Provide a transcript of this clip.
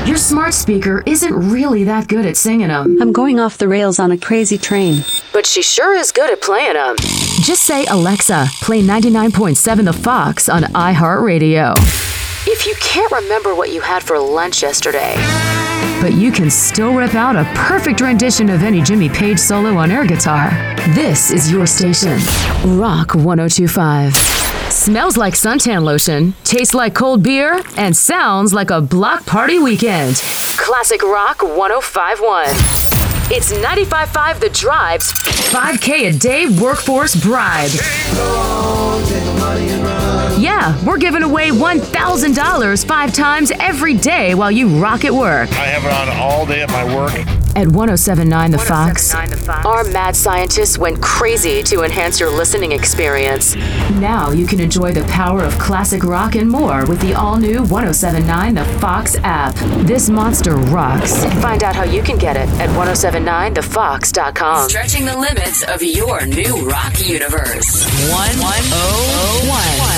Your smart speaker isn't really that good at singing them. I'm going off the rails on a crazy train. But she sure is good at playing them. Just say, Alexa, play 99.7 The Fox on iHeartRadio. If you can't remember what you had for lunch yesterday, but you can still rip out a perfect rendition of any Jimmy Page solo on air guitar, this is your station. Rock 1025. Smells like suntan lotion, tastes like cold beer, and sounds like a block party weekend. Classic Rock 1051. It's 95.5 The Drive's 5K a day workforce bribe. Yeah, we're giving away $1,000 5 times every day while you rock at work. I have it on all day at my work. At 1079 The Fox, our mad scientists went crazy to enhance your listening experience. Now you can enjoy the power of classic rock and more with the all-new 1079 The Fox app. This monster rocks. Find out how you can get it at 1079thefox.com. Stretching the limits of your new rock universe. 101.